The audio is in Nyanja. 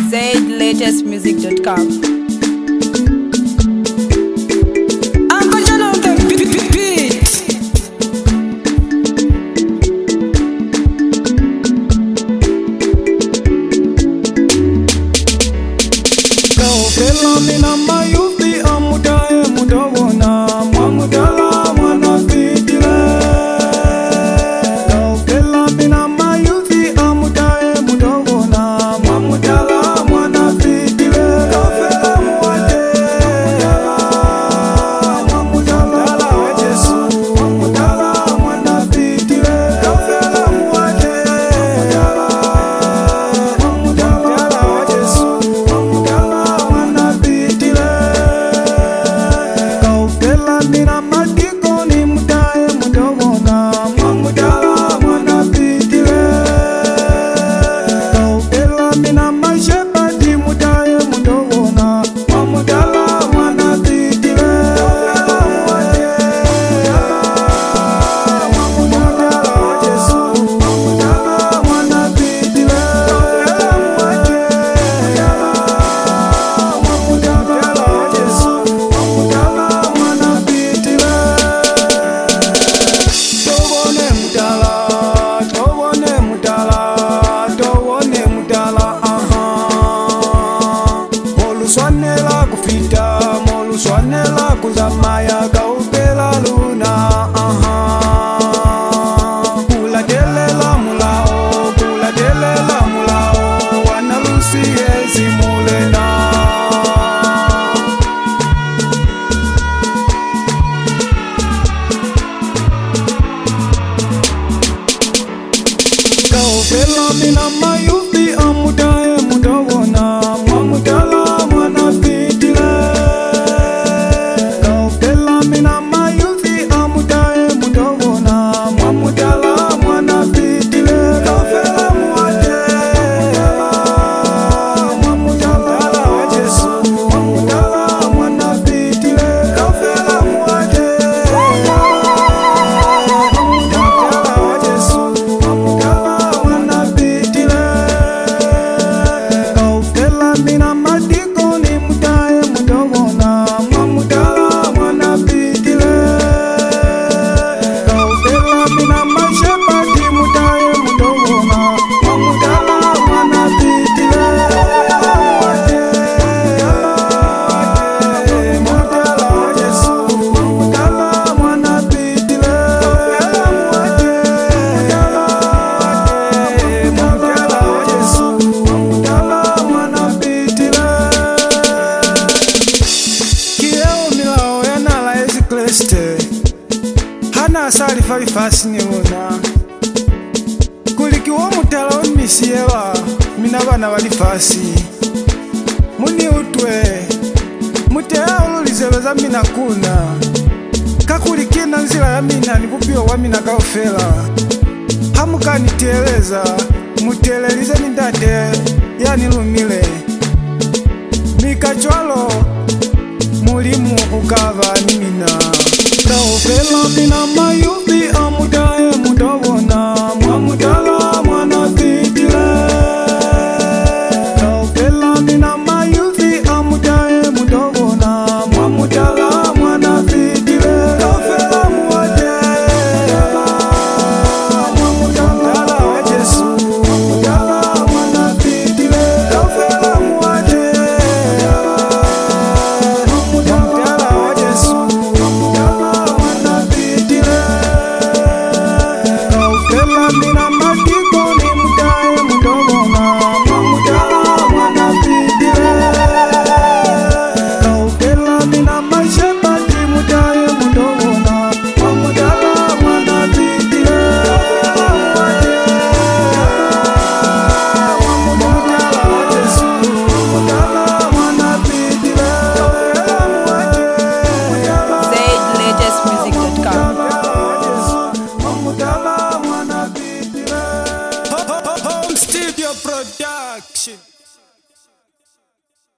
zlatestmusic.com. Mina mayuthi amudaye mudawona mwamudala mwana vidile. Kaupela mina mayuthi amudaye mudawona mwamudala mwana vidile. Kaupela muwate mwamudala wa Yesu mwamudala mwana vidile. Kaupela muwate mwamudala wa Yesu mwamudala mina matiko ni mudaye mudawona mwamudala mwana vidile. Kaupela mina mashepati mudaye mudawona mwamudala mwana vidile. Mwamudala wa Yesu mwamudala mwana vidile. Mwamudala wa Yesu mwamudala mwana vidile. Tobone mudala aha. Moluswanela kufita moluswanela kuzamaya kaupela luna aha. Kuladelela mulao wanalusi ezimulena. Kaupela mina mayuthi amudaye mudawona mwamudala mwana vidile. Kaupela mina mayuthi amudaye mudawona mwamudala mwana vidile. Kaupela muwate mwamudala wa Yesu mwamudala mwana vidile. Kaupela muwate mwamudala wa Yesu mwamudala mwana vidile. Kaupela mina matiko ni mudaye mudawona mwamudala mwana vidile. Kaupela mina mashepati mudaye mudawona mwamudala mwana vidile. Mwamudala wa Yesu mwamudala mwana vidile. Mwamudala wa Yesu mwamudala mwana vidile. Kileo milao yanala Yesu Kristo hana asali falifasi niwona. Kulikiwa mutala omisiewa mina bana balifasi. Muni utwe mutea olulizebeza mina kuna. Kakulikina nzila ya mina nibupio wa mina kaufela. Hamukaniteleza mutelelize nindate yanilumile. Mikachwalo mulimu ukava nimina. Kaupela mina